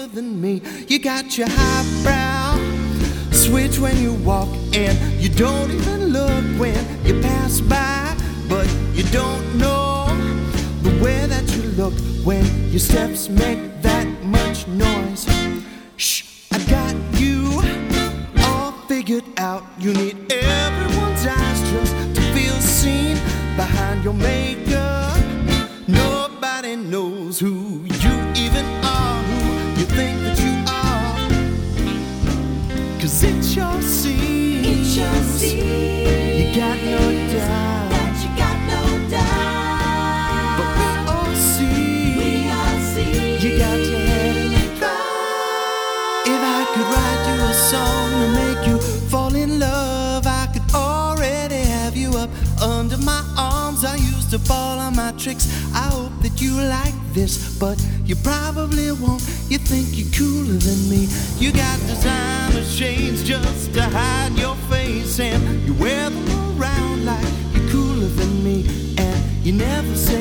than me. You got your highbrow switch when you walk, and you don't even look when you pass by. But you don't know the way that you look when your steps make that much noise. Shh, I got you all figured out. You need everyone's eyes just to feel seen behind your makeup. Nobody knows who you even are, who you think that you are. 'Cause it's your scene. It's your scene. You got no doubt. That you got no doubt. But we all see. We all see. You got your head in the clouds. If I could write you a song to make you fall in love, I could already have you up under my arms. I used to fall on my tricks. I hope that you like this, but you probably won't. You think you're cooler than me. You got designer shades just to hide your face, and you wear them around like you're cooler than me. And you never say